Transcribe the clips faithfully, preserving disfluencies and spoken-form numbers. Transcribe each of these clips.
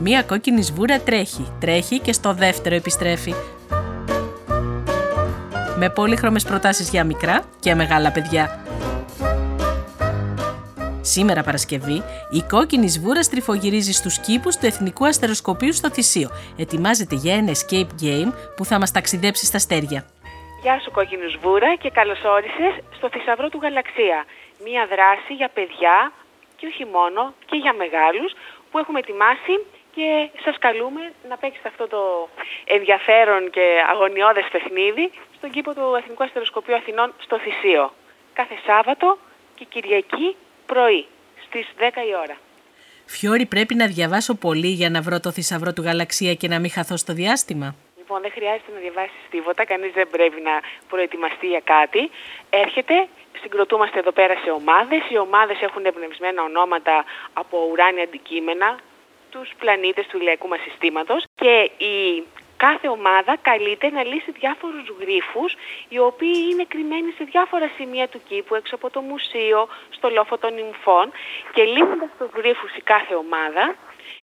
Μία κόκκινη σβούρα τρέχει, τρέχει και στο δεύτερο επιστρέφει. Με πολύχρωμες προτάσεις για μικρά και μεγάλα παιδιά. Σήμερα Παρασκευή, η κόκκινη σβούρα στριφογυρίζει στους κήπους του Εθνικού Αστεροσκοπείου στο Θησίο. Ετοιμάζεται για ένα escape game που θα μας ταξιδέψει στα αστέρια. Γεια σου κόκκινη σβούρα και καλώς όρισες στο Θησαυρό του Γαλαξία. Μία δράση για παιδιά και όχι μόνο και για μεγάλους που έχουμε ετοιμάσει και σας καλούμε να παίξετε αυτό το ενδιαφέρον και αγωνιώδες παιχνίδι στον κήπο του Εθνικού Αστεροσκοπείου Αθηνών στο Θησίο. Κάθε Σάββατο και Κυριακή πρωί στις δέκα η ώρα. Φιόρη, πρέπει να διαβάσω πολύ για να βρω το Θησαυρό του Γαλαξία και να μην χαθώ στο διάστημα. Λοιπόν, δεν χρειάζεται να διαβάσεις τίποτα, κανείς δεν πρέπει να προετοιμαστεί για κάτι. Έρχεται, συγκροτούμαστε εδώ πέρα σε ομάδες. Οι ομάδες έχουν εμπνευσμένα ονόματα από ουράνια αντικείμενα, τους πλανήτες του ηλιακού μας συστήματος και η κάθε ομάδα καλείται να λύσει διάφορους γρίφους οι οποίοι είναι κρυμμένοι σε διάφορα σημεία του κήπου, έξω από το μουσείο, στο λόφο των νυμφών και λύνοντας τους γρίφους η κάθε ομάδα,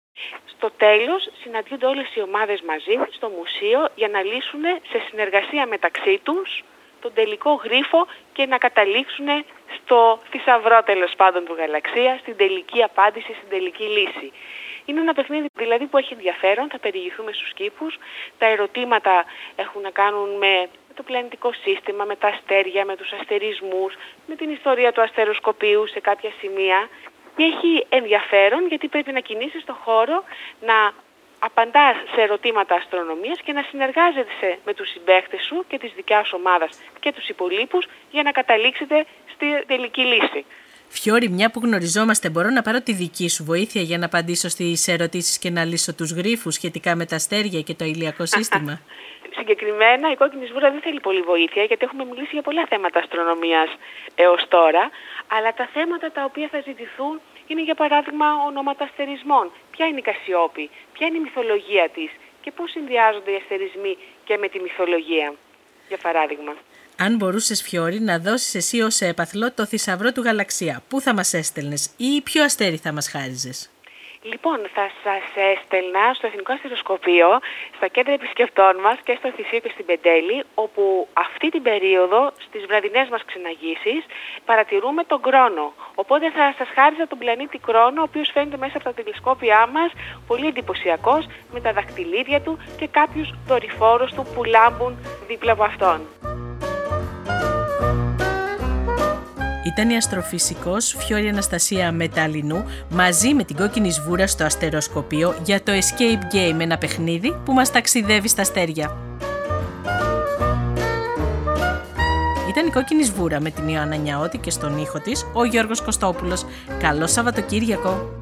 στο τέλος συναντιούνται όλες οι ομάδες μαζί στο μουσείο για να λύσουν σε συνεργασία μεταξύ τους τον τελικό γρίφο και να καταλήξουν στο θησαυρό τέλος πάντων του Γαλαξία, στην τελική απάντηση, στην τελική λύση. Είναι ένα παιχνίδι δηλαδή που έχει ενδιαφέρον, θα περιηγηθούμε στους κήπους. Τα ερωτήματα έχουν να κάνουν με το πλανητικό σύστημα, με τα αστέρια, με τους αστερισμούς, με την ιστορία του αστεροσκοπείου σε κάποια σημεία. Και έχει ενδιαφέρον γιατί πρέπει να κινήσεις στον χώρο, να απαντάς σε ερωτήματα αστρονομίας και να συνεργάζεσαι με τους συμπαίκτες σου και της δικιάς σου ομάδας και τους υπολείπους για να καταλήξετε στη τελική λύση. Φιόρη, μια που γνωριζόμαστε, μπορώ να πάρω τη δική σου βοήθεια για να απαντήσω στις ερωτήσεις και να λύσω τους γρίφους σχετικά με τα αστέρια και το ηλιακό σύστημα? Συγκεκριμένα η κόκκινη σβούρα δεν θέλει πολύ βοήθεια γιατί έχουμε μιλήσει για πολλά θέματα αστρονομίας έως τώρα, αλλά τα θέματα τα οποία θα ζητηθούν είναι για παράδειγμα ονόματα αστερισμών. Ποια είναι η Κασιόπη, ποια είναι η μυθολογία της και πώς συνδυάζονται οι αστερισμοί και με τη μυθολογία, για παράδειγμα. Αν μπορούσες, Φιόρη, να δώσεις εσύ ως έπαθλο το Θησαυρό του Γαλαξία, πού θα μας έστελνες ή ποιο αστέρι θα μας χάριζες? Λοιπόν, θα σας έστελνα στο Εθνικό Αστεροσκοπείο, στα κέντρα επισκεπτών μας και στο Θησίο και στην Πεντέλη, όπου αυτή την περίοδο, στις βραδινές μας ξεναγήσεις, παρατηρούμε τον Κρόνο. Οπότε θα σας χάριζα τον πλανήτη Κρόνο, ο οποίος φαίνεται μέσα από τα τηλεσκόπια μας, πολύ εντυπωσιακός, με τα δαχτυλίδια του και κάποιους δορυφόρους του που λάμπουν δίπλα από αυτόν. Ήταν η αστροφυσικός Φιόρη Αναστασία Μεταλλινού μαζί με την κόκκινη σβούρα στο αστεροσκοπείο για το Escape Game, ένα παιχνίδι που μας ταξιδεύει στα αστέρια. Ήταν η κόκκινη σβούρα με την Ιωάννα Νιαώτη και στον ήχο της ο Γιώργος Κωστόπουλος. Καλό Σαββατοκύριακο!